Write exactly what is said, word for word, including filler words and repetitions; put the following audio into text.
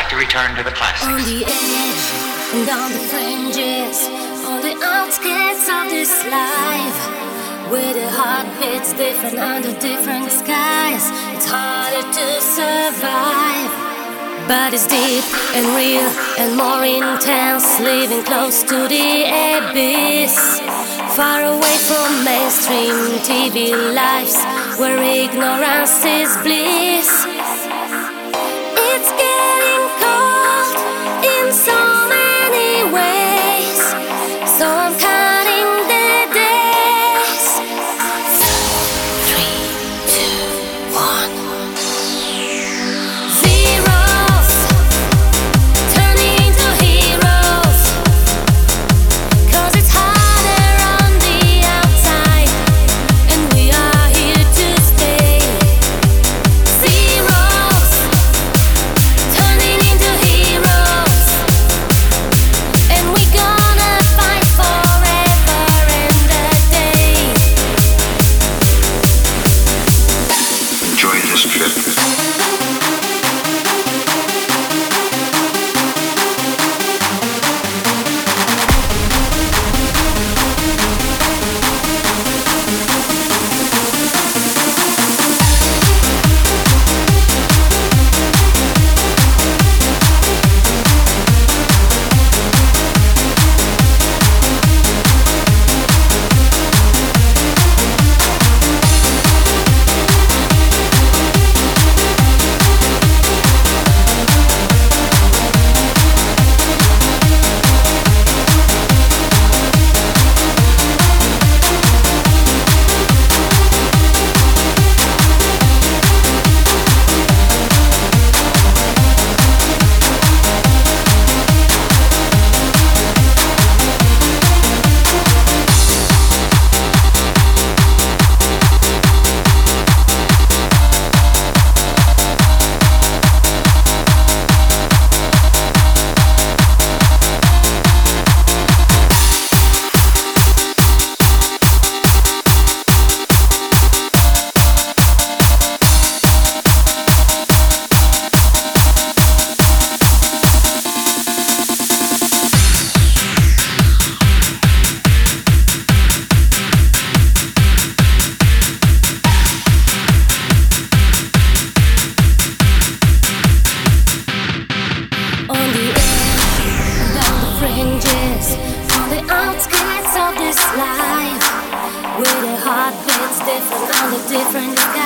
like to return to the classics. On the edge and on the fringes, on the outskirts of this life, where the heart beats different under different skies, it's harder to survive. But it's deep and real and more intense, living close to the abyss, far away from mainstream T V lives, where ignorance is bliss. It's getting cold in so many ways, so I'm counting the days. Three, two, one. Zeros turning into heroes, 'cause it's harder on the outside, and we are here to stay. Zeros turning into heroes, and we gonna fight forever and a day. Enjoy this trip. On the edge and down the fringes, on the outskirts of this life, where the heart beats different under different skies.